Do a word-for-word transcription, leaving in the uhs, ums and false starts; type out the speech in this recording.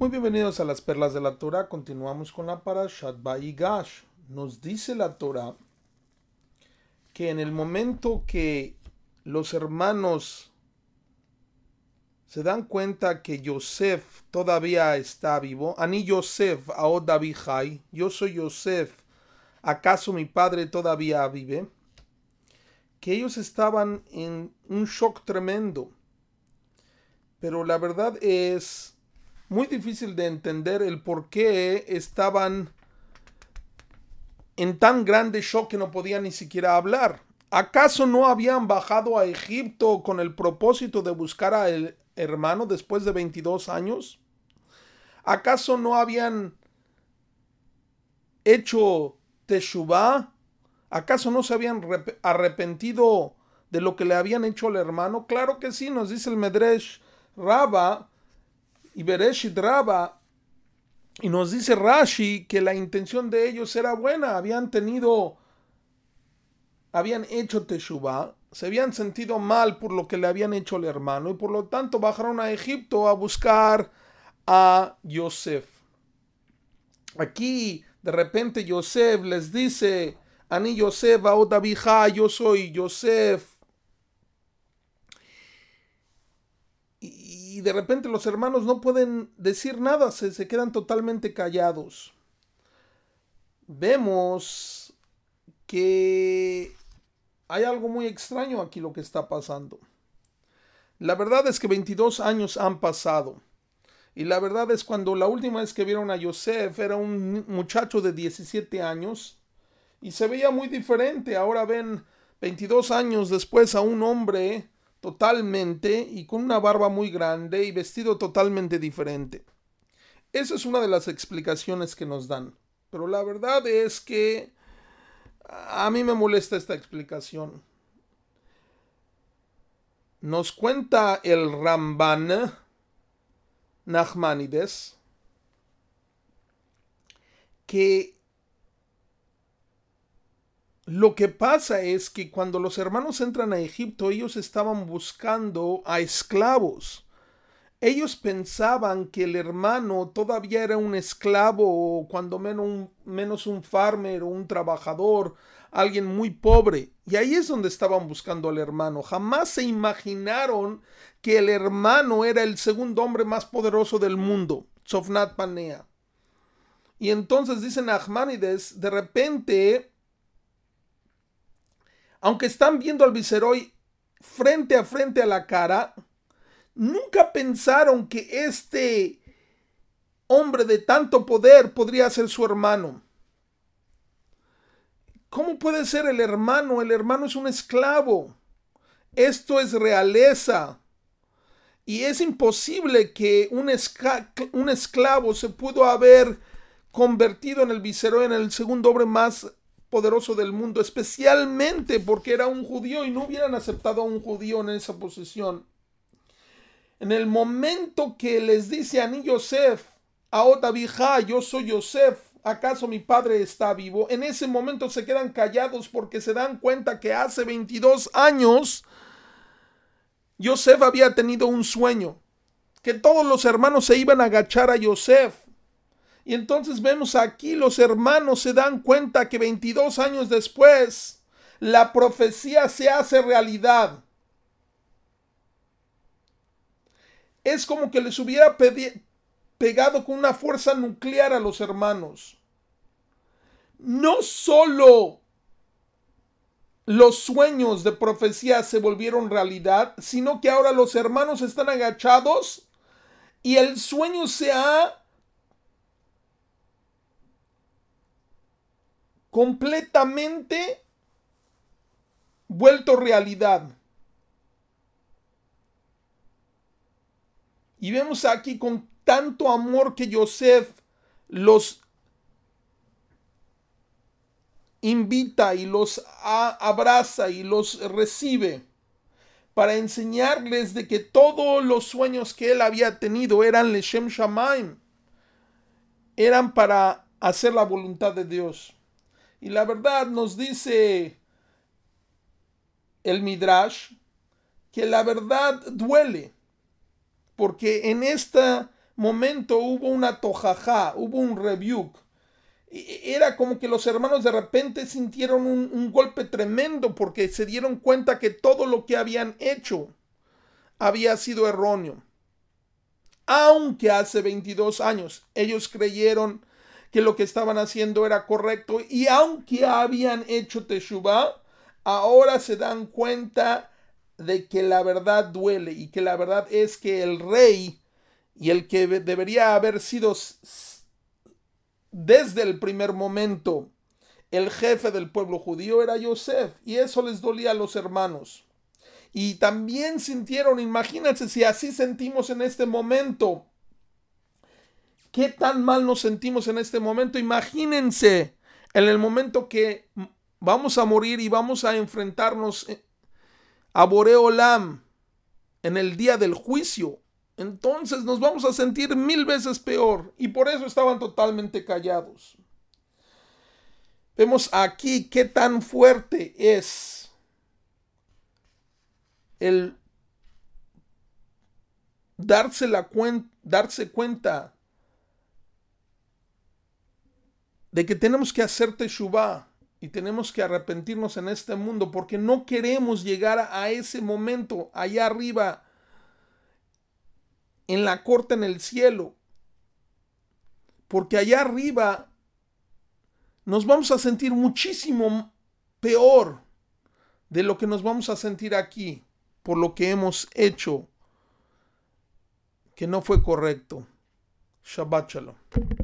Muy bienvenidos a las perlas de la Torah. Continuamos con la Parashat Vayigash. Nos dice la Torah que en el momento que los hermanos se dan cuenta que Yosef todavía está vivo, Ani Yosef aod Abihai, yo soy Yosef, ¿acaso mi padre todavía vive? Que ellos estaban en un shock tremendo. Pero la verdad es muy difícil de entender el por qué estaban en tan grande shock que no podían ni siquiera hablar. ¿Acaso no habían bajado a Egipto con el propósito de buscar al hermano después de veintidós años? ¿Acaso no habían hecho teshuvá? ¿Acaso no se habían arrepentido de lo que le habían hecho al hermano? Claro que sí, nos dice el Medrash Rabba y Bereshit Rabba, y nos dice Rashi que la intención de ellos era buena, habían tenido, habían hecho teshuvá, se habían sentido mal por lo que le habían hecho al hermano y por lo tanto bajaron a Egipto a buscar a Yosef. Aquí de repente Yosef les dice, Ani Yosef aod Abihai, yo soy Yosef. Y de repente los hermanos no pueden decir nada, se, se quedan totalmente callados. Vemos que hay algo muy extraño aquí lo que está pasando. La verdad es que veintidós años han pasado. Y la verdad es cuando la última vez que vieron a Yosef era un muchacho de diecisiete años y se veía muy diferente. Ahora ven veintidós años después a un hombre totalmente y con una barba muy grande y vestido totalmente diferente. Esa es una de las explicaciones que nos dan. Pero la verdad es que a mí me molesta esta explicación. Nos cuenta el Ramban Nachmanides que lo que pasa es que cuando los hermanos entran a Egipto, ellos estaban buscando a esclavos. Ellos pensaban que el hermano todavía era un esclavo o cuando menos un, menos un farmer o un trabajador, alguien muy pobre. Y ahí es donde estaban buscando al hermano. Jamás se imaginaron que el hermano era el segundo hombre más poderoso del mundo, Tzofnat Panea. Y entonces dicen Nachmanides, de repente, aunque están viendo al Viceroy frente a frente a la cara, nunca pensaron que este hombre de tanto poder podría ser su hermano. ¿Cómo puede ser el hermano? El hermano es un esclavo. Esto es realeza. Y es imposible que un, esca- un esclavo se pudo haber convertido en el Viceroy, en el segundo hombre más poderoso del mundo, especialmente porque era un judío y no hubieran aceptado a un judío en esa posición. En el momento que les dice a Ani Yosef, aod Abihai, yo soy Yosef, ¿acaso mi padre está vivo? En ese momento se quedan callados porque se dan cuenta que hace veintidós años Yosef había tenido un sueño, que todos los hermanos se iban a agachar a Yosef. Y entonces vemos aquí los hermanos se dan cuenta que veintidós años después la profecía se hace realidad. Es como que les hubiera pegado con una fuerza nuclear a los hermanos. No solo los sueños de profecía se volvieron realidad, sino que ahora los hermanos están agachados y el sueño se ha completamente vuelto realidad. Y vemos aquí con tanto amor que Yosef los invita y los abraza y los recibe para enseñarles de que todos los sueños que él había tenido eran Leshem Shamaim, eran para hacer la voluntad de Dios. Y la verdad nos dice el Midrash que la verdad duele, porque en esta momento hubo una tojajá, hubo un rebuke. Era como que los hermanos de repente sintieron un, un golpe tremendo porque se dieron cuenta que todo lo que habían hecho había sido erróneo. Aunque hace veintidós años ellos creyeron que lo que estaban haciendo era correcto y aunque habían hecho teshuvá, ahora se dan cuenta de que la verdad duele y que la verdad es que el rey y el que debería haber sido desde el primer momento el jefe del pueblo judío era Yosef, y eso les dolía a los hermanos. Y también sintieron, imagínense si así sentimos en este momento, qué tan mal nos sentimos en este momento. Imagínense en el momento que vamos a morir y vamos a enfrentarnos a Boré Olam en el día del juicio. Entonces nos vamos a sentir mil veces peor, y por eso estaban totalmente callados. Vemos aquí qué tan fuerte es el darse, la cuen- darse cuenta de que tenemos que hacer teshuvá y tenemos que arrepentirnos en este mundo, porque no queremos llegar a ese momento allá arriba en la corte en el cielo, porque allá arriba nos vamos a sentir muchísimo peor de lo que nos vamos a sentir aquí por lo que hemos hecho que no fue correcto. Shabbat Shalom.